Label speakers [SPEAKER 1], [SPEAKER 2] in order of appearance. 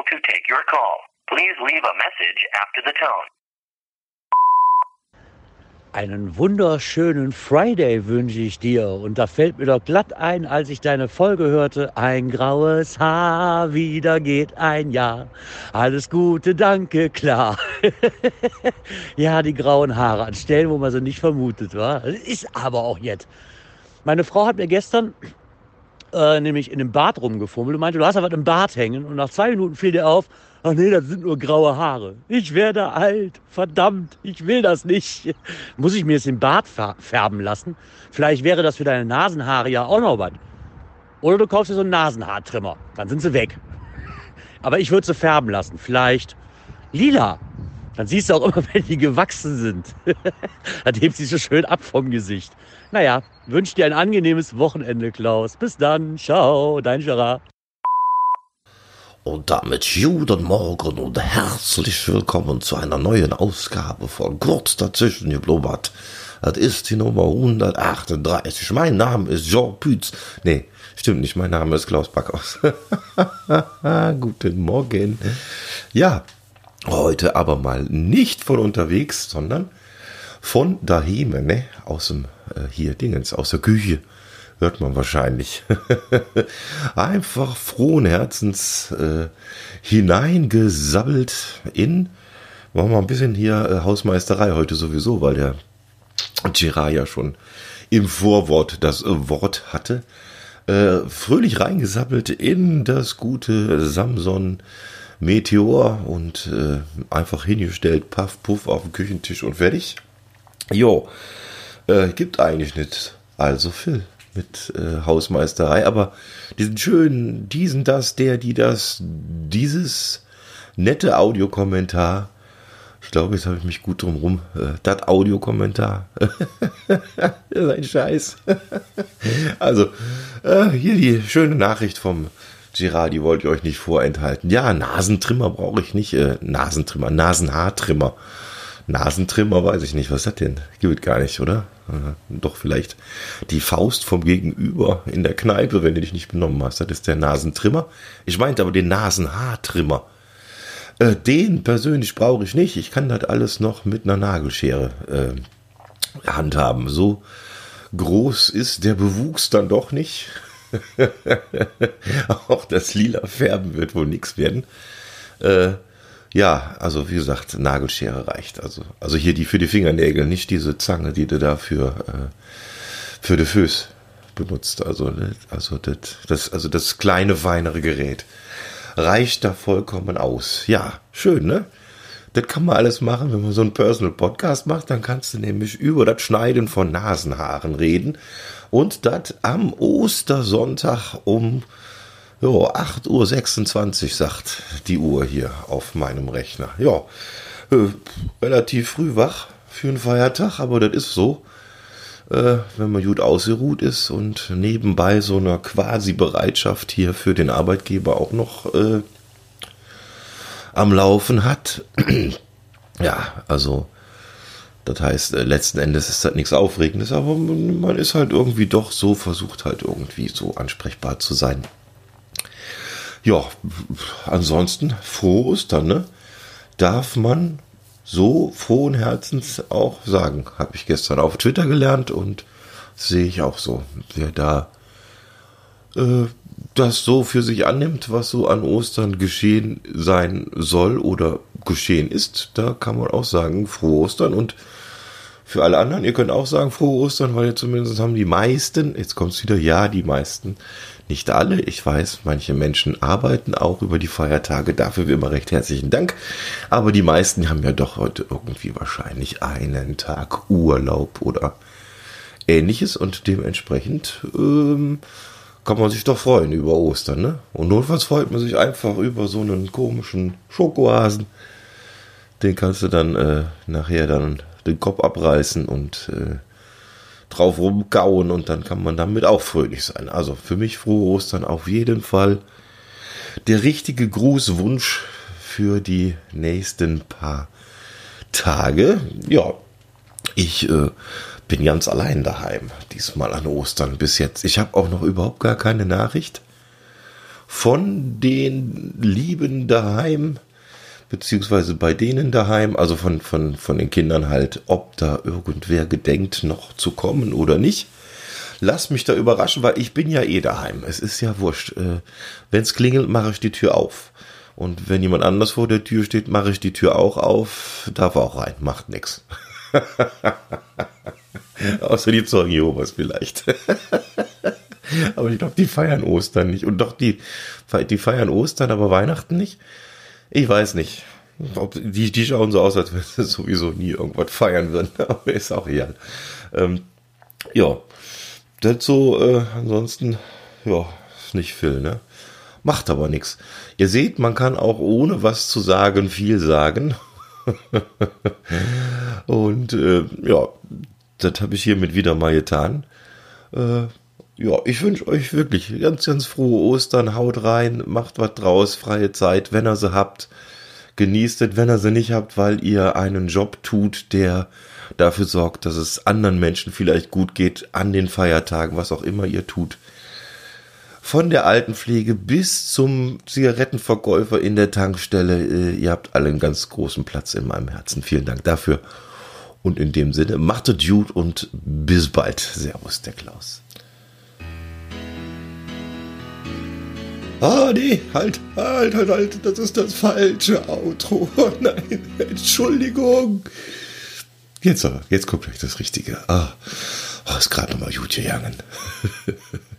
[SPEAKER 1] to take your call. Please leave a message after the tone.
[SPEAKER 2] Einen wunderschönen Friday wünsche ich dir. Und da fällt mir doch glatt ein, als ich deine Folge hörte. Ein graues Haar, wieder geht ein Jahr. Alles Gute, danke, klar. Ja, die grauen Haare an Stellen, wo man sie nicht vermutet, war. Ist aber auch jetzt. Meine Frau hat mir gestern nämlich in dem Bart rumgefummelt und meinte, du hast da was im Bart hängen. Und nach 2 Minuten fiel dir auf, ach nee, das sind nur graue Haare. Ich werde alt. Verdammt, ich will das nicht. Muss ich mir jetzt den Bart färben lassen? Vielleicht wäre das für deine Nasenhaare ja auch noch was. Oder du kaufst dir so einen Nasenhaartrimmer. Dann sind sie weg. Aber ich würde sie färben lassen. Vielleicht lila. Dann siehst du auch immer, wenn die gewachsen sind. Dann hebt sie so schön ab vom Gesicht. Naja, wünsche dir ein angenehmes Wochenende, Klaus. Bis dann. Ciao, dein Gerard.
[SPEAKER 3] Und damit guten Morgen und herzlich willkommen zu einer neuen Ausgabe von Kurz dazwischen geblubbert. Das ist die Nummer 138. Mein Name ist Jean Pütz. Nee, stimmt nicht, mein Name ist Klaus Backhaus. Guten Morgen. Ja, heute aber mal nicht von unterwegs, sondern von daheim, ne? Aus dem, aus der Küche. Hört man wahrscheinlich. Einfach frohen Herzens hineingesabbelt in, machen wir mal ein bisschen hier Hausmeisterei heute sowieso, weil der Gerard ja schon im Vorwort das Wort hatte. Fröhlich reingesabbelt in das gute Samson Meteor und einfach hingestellt, paff, puff auf den Küchentisch und fertig. Jo, gibt eigentlich nicht allzu viel mit Hausmeisterei, aber diesen schönen, dieses nette Audiokommentar, ich glaube, jetzt habe ich mich gut drum das Audiokommentar, das ist ein Scheiß. Also, hier die schöne Nachricht vom Gerard, die wollte ich euch nicht vorenthalten. Ja, Nasentrimmer brauche ich nicht, Nasenhaartrimmer. Nasentrimmer, weiß ich nicht, was ist das denn? Gibt es gar nicht, oder? Doch vielleicht die Faust vom Gegenüber in der Kneipe, wenn du dich nicht benommen hast. Das ist der Nasentrimmer. Ich meinte aber den Nasenhaartrimmer. Den persönlich brauche ich nicht. Ich kann das alles noch mit einer Nagelschere handhaben. So groß ist der Bewuchs dann doch nicht. Auch das lila Färben wird wohl nichts werden. Ja, also wie gesagt, Nagelschere reicht. Also hier die für die Fingernägel, nicht diese Zange, die du da für die Füße benutzt. Also das kleine, feinere Gerät reicht da vollkommen aus. Ja, schön, ne? Das kann man alles machen, wenn man so einen Personal Podcast macht. Dann kannst du nämlich über das Schneiden von Nasenhaaren reden. Und das am Ostersonntag um 8:26 Uhr, sagt die Uhr hier auf meinem Rechner. Ja, relativ früh wach für einen Feiertag, aber das ist so, wenn man gut ausgeruht ist und nebenbei so eine quasi Bereitschaft hier für den Arbeitgeber auch noch am Laufen hat. Ja, also das heißt, letzten Endes ist das nichts Aufregendes, aber man ist halt irgendwie doch so, versucht halt irgendwie so ansprechbar zu sein. Ja, ansonsten frohe Ostern, ne? Darf man so frohen Herzens auch sagen. Habe ich gestern auf Twitter gelernt und sehe ich auch so. Wer da das so für sich annimmt, was so an Ostern geschehen sein soll oder geschehen ist, da kann man auch sagen, frohe Ostern. Und für alle anderen, ihr könnt auch sagen, frohe Ostern, weil zumindest haben die meisten, jetzt kommt es wieder, ja, die meisten, nicht alle, ich weiß, manche Menschen arbeiten auch über die Feiertage, dafür wie immer recht herzlichen Dank, aber die meisten haben ja doch heute irgendwie wahrscheinlich einen Tag Urlaub oder ähnliches und dementsprechend kann man sich doch freuen über Ostern, ne? Und notfalls freut man sich einfach über so einen komischen Schokohasen, den kannst du dann nachher dann den Kopf abreißen und drauf rumkauen und dann kann man damit auch fröhlich sein. Also für mich frohe Ostern auf jeden Fall. Der richtige Grußwunsch für die nächsten paar Tage. Ja, ich bin ganz allein daheim, diesmal an Ostern bis jetzt. Ich habe auch noch überhaupt gar keine Nachricht von den Lieben daheim, beziehungsweise bei denen daheim, also von den Kindern halt, ob da irgendwer gedenkt, noch zu kommen oder nicht. Lass mich da überraschen, weil ich bin ja eh daheim. Es ist ja wurscht. Wenn es klingelt, mache ich die Tür auf. Und wenn jemand anders vor der Tür steht, mache ich die Tür auch auf. Darf auch rein, macht nix. Außer die Zeugen Jehovas vielleicht. Aber ich glaube, die feiern Ostern nicht. Und doch, die feiern Ostern, aber Weihnachten nicht. Ich weiß nicht. Die schauen so aus, als wenn sie sowieso nie irgendwas feiern würden. Aber ist auch egal. Ja, das so, ansonsten, ja, ist nicht viel, ne? Macht aber nichts. Ihr seht, man kann auch ohne was zu sagen viel sagen. Und ja, das habe ich hiermit wieder mal getan. Ja, ich wünsche euch wirklich ganz, ganz frohe Ostern. Haut rein, macht was draus, freie Zeit, wenn ihr sie habt. Genießt es, wenn ihr sie nicht habt, weil ihr einen Job tut, der dafür sorgt, dass es anderen Menschen vielleicht gut geht an den Feiertagen, was auch immer ihr tut. Von der Altenpflege bis zum Zigarettenverkäufer in der Tankstelle. Ihr habt alle einen ganz großen Platz in meinem Herzen. Vielen Dank dafür. Und in dem Sinne, macht es gut und bis bald. Servus, der Klaus. Ah, nee, halt, das ist das falsche Outro. Oh nein, Entschuldigung. Jetzt guckt euch das Richtige. Ist gerade nochmal gut gegangen.